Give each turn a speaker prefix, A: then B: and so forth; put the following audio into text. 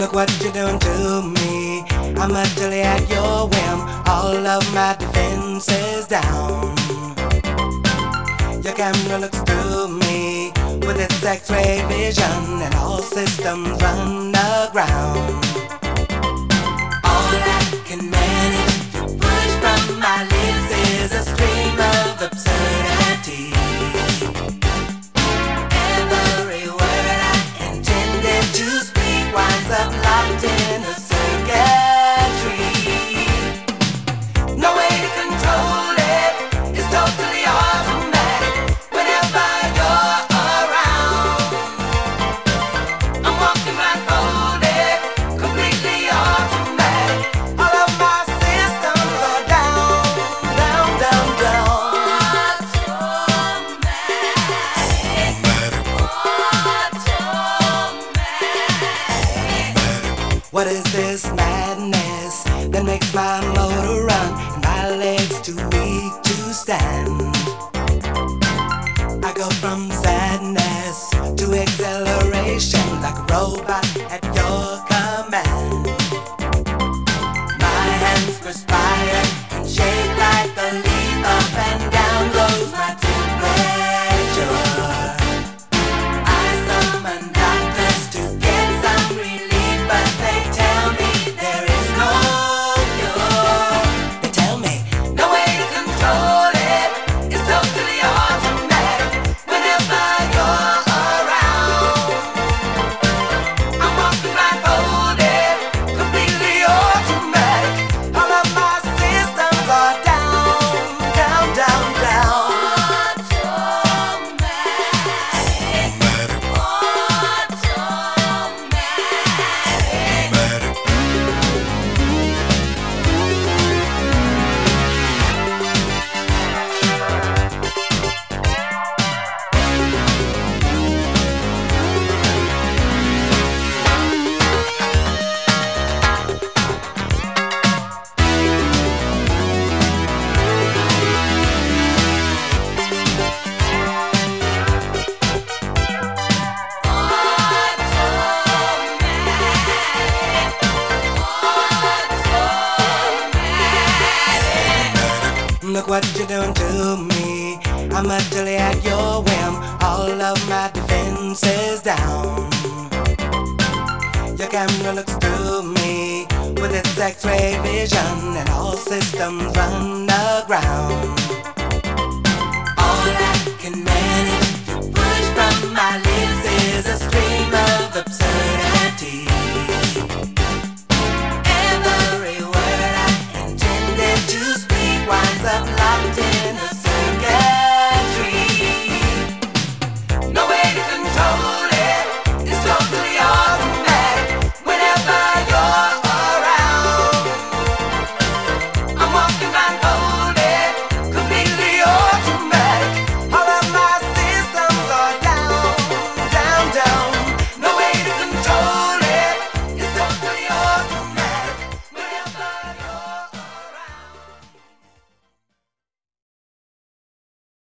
A: Look what you're doing to me. I'm utterly at your whim. All of my defenses down. Your camera looks through me with its X-ray vision, and all systems run aground. All I can manage to push from my lips is a stream of absurdities. Every word I intended to speak winds up locked in a circuitry. No way to control it, it's totally automatic. Whenever you're around, I'm walking blindfolded, completely automatic. All of my systems are down, down, down, down. What is this madness that makes my motor run and my legs too weak to stand? I go from sadness to acceleration like a robot at your command. My hands perspire and shake like a leaf. Up and down goes my temperature. I summon doctors to get some relief, but they tell me there is no cure. They tell me no way to control it, it's totally automatic. Whenever you're around, I'm walking blindfolded, completely automatic. All of my systems are down, down, down, down. Look what you're doing to me. I'm utterly at your whim. All of my defenses down. Your camera looks through me with its X-ray vision, and all systems run aground.